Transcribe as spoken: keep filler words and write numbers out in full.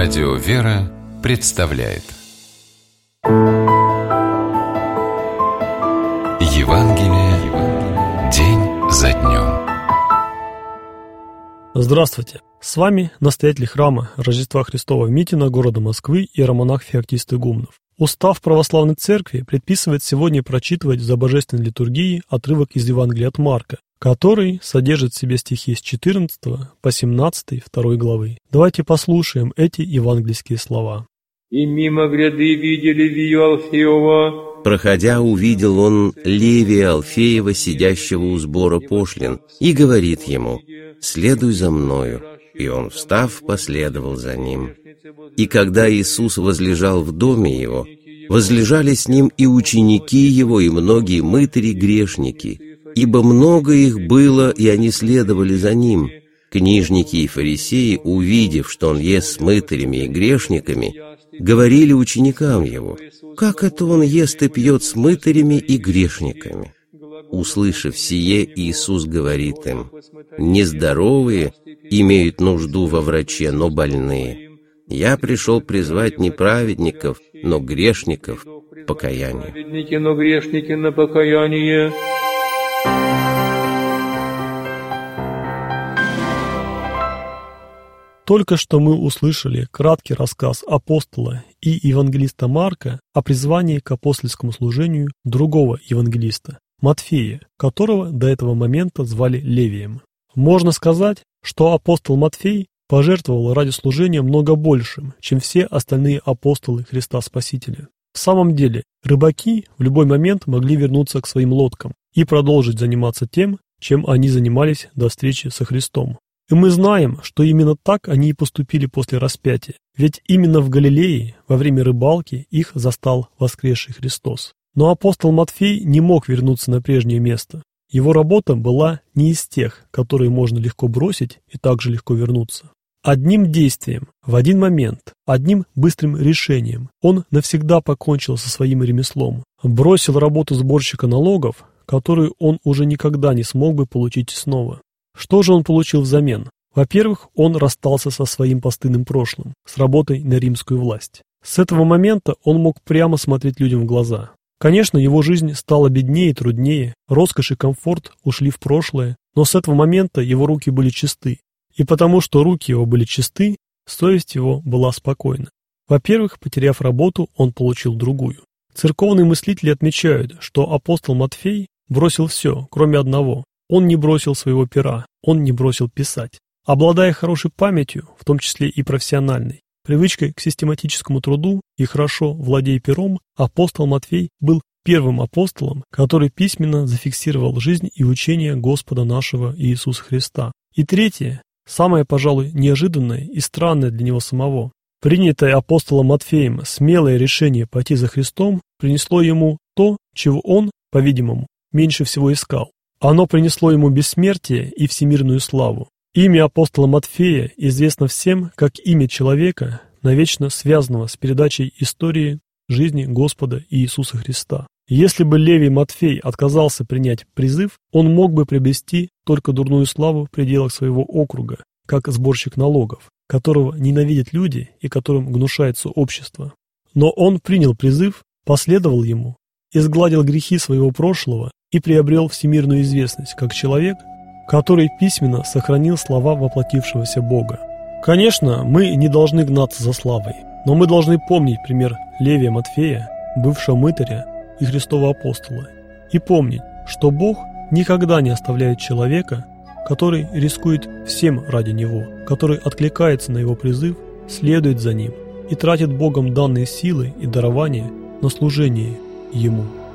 Радио «Вера» представляет Евангелие день за днем. Здравствуйте! С вами настоятель храма Рождества Христова в Митино города Москвы иеромонах Феоктист Игумнов. Устав Православной Церкви предписывает сегодня прочитывать за божественной литургией отрывок из Евангелия от Марка, который содержит в себе стихи с четырнадцатой по семнадцатой второй главы. Давайте послушаем эти евангельские слова. «И мимо гряды видели Левия Алфеева». Проходя, увидел он Левия Алфеева, сидящего у сбора пошлин, и говорит ему: «Следуй за мною». И он, встав, последовал за ним. И когда Иисус возлежал в доме его, возлежали с ним и ученики его, и многие мытари-грешники, ибо много их было, и они следовали за ним. Книжники и фарисеи, увидев, что он ест с мытарями и грешниками, говорили ученикам его: «Как это он ест и пьет с мытарями и грешниками?» Услышав сие, Иисус говорит им: «Нездоровые имеют нужду во враче, но больные. Я пришел призвать не праведников, но грешников к покаянию». Праведники, но грешники на покаяние. Только что мы услышали краткий рассказ апостола и евангелиста Марка о призвании к апостольскому служению другого евангелиста, Матфея, которого до этого момента звали Левием. Можно сказать, что апостол Матфей пожертвовал ради служения много большим, чем все остальные апостолы Христа Спасителя. В самом деле, рыбаки в любой момент могли вернуться к своим лодкам и продолжить заниматься тем, чем они занимались до встречи со Христом. И мы знаем, что именно так они и поступили после распятия, ведь именно в Галилее во время рыбалки их застал воскресший Христос. Но апостол Матфей не мог вернуться на прежнее место. Его работа была не из тех, которые можно легко бросить и также легко вернуться. Одним действием, в один момент, одним быстрым решением он навсегда покончил со своим ремеслом, бросил работу сборщика налогов, которую он уже никогда не смог бы получить снова. Что же он получил взамен? Во-первых, он расстался со своим постыдным прошлым, с работой на римскую власть. С этого момента он мог прямо смотреть людям в глаза. Конечно, его жизнь стала беднее и труднее, роскошь и комфорт ушли в прошлое, но с этого момента его руки были чисты. И потому что руки его были чисты, совесть его была спокойна. Во-первых, потеряв работу, он получил другую. Церковные мыслители отмечают, что апостол Матфей бросил все, кроме одного. Он не бросил своего пера, он не бросил писать. Обладая хорошей памятью, в том числе и профессиональной, привычкой к систематическому труду и хорошо владея пером, апостол Матфей был первым апостолом, который письменно зафиксировал жизнь и учение Господа нашего Иисуса Христа. И третье, самое, пожалуй, неожиданное и странное для него самого. Принятое апостолом Матфеем смелое решение пойти за Христом принесло ему то, чего он, по-видимому, меньше всего искал. Оно принесло ему бессмертие и всемирную славу. Имя апостола Матфея известно всем как имя человека, навечно связанного с передачей истории жизни Господа Иисуса Христа. Если бы Левий Матфей отказался принять призыв, он мог бы приобрести только дурную славу в пределах своего округа, как сборщик налогов, которого ненавидят люди и которым гнушается общество. Но он принял призыв, последовал ему, изгладил грехи своего прошлого и приобрел всемирную известность как человек, который письменно сохранил слова воплотившегося Бога. Конечно, мы не должны гнаться за славой, но мы должны помнить пример Левия Матфея, бывшего мытаря и Христова апостола, и помнить, что Бог никогда не оставляет человека, который рискует всем ради Него, который откликается на Его призыв, следует за Ним и тратит Богом данные силы и дарования на служение Ему.